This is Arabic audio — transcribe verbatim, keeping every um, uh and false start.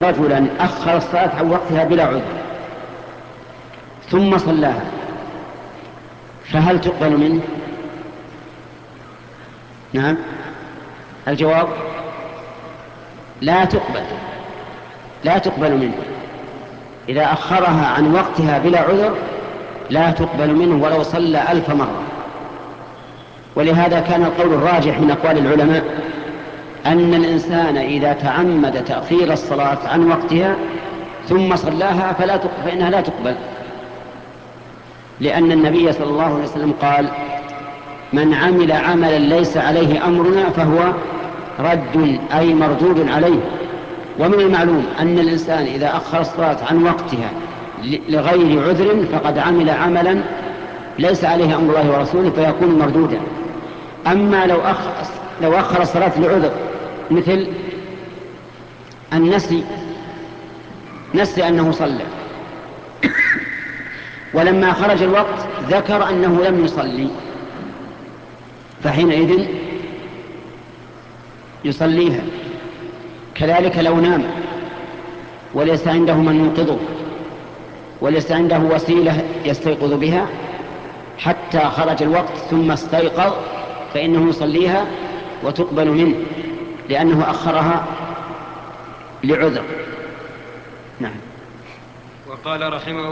رجلا أخر الصلاة عن وقتها بلا عذر ثم صلاها فهل تقبل منه؟ نعم، الجواب لا تقبل لا تقبل منه. إذا أخرها عن وقتها بلا عذر لا تقبل منه ولو صلى ألف مرة. ولهذا كان القول الراجح من أقوال العلماء أن الإنسان إذا تعمد تأخير الصلاة عن وقتها ثم صلاها فلا تقبل فإنها لا تقبل، لأن النبي صلى الله عليه وسلم قال: من عمل عملا ليس عليه أمرنا فهو رد، أي مردود عليه. ومن المعلوم أن الإنسان إذا أخر الصلاة عن وقتها لغير عذر فقد عمل عملا ليس عليه أمر الله ورسوله فيكون مردودا. أما لو أخر, لو أخر الصلاة لعذر مثل النسي، نسي أنه صلى ولما خرج الوقت ذكر أنه لم يصلي، فحينئذ يصليها. كذلك لو نام وليس عنده من ينقذه وليس عنده وسيلة يستيقظ بها حتى خرج الوقت ثم استيقظ فإنه يصليها وتقبل منه لأنه أخرها لعذر. نعم. وقال رحمه